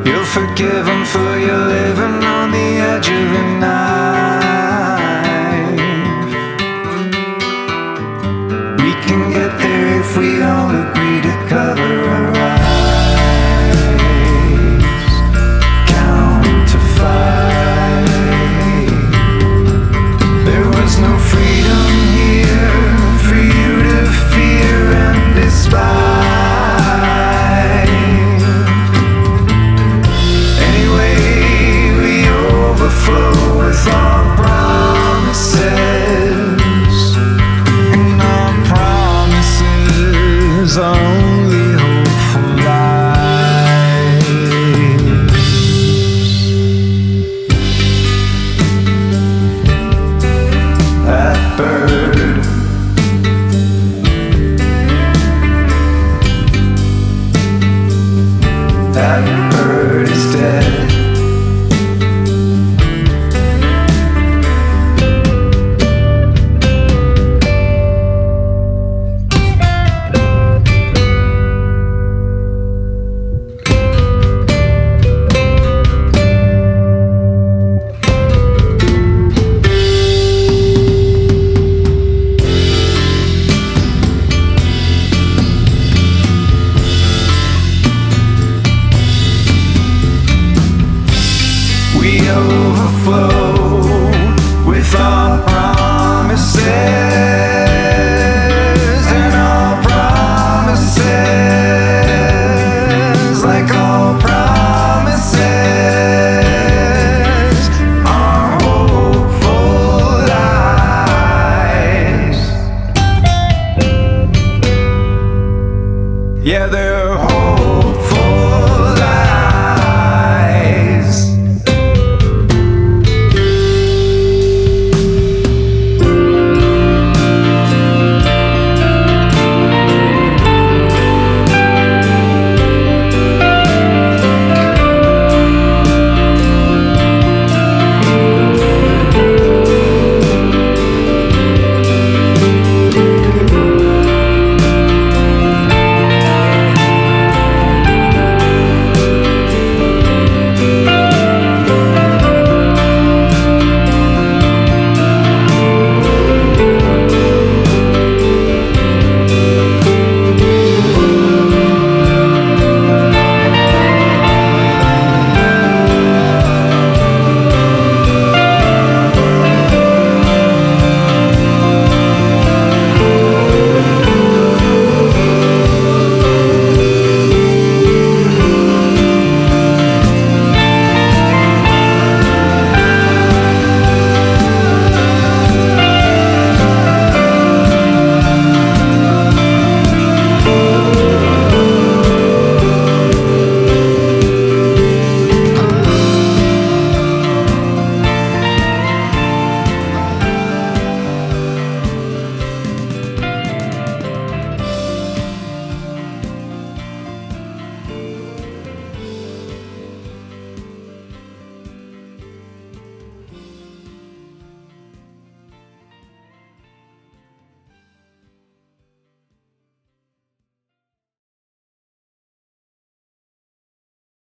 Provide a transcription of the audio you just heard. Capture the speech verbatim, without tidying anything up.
You'll forgive him for your living on the edge of a knife. We can get there if we all agree to cover our eyes. Count to five. There was no freedom here for you to fear and despise. Overflow with our promises, and our promises are only hopeful lies. That bird, that bird is dead. We overflow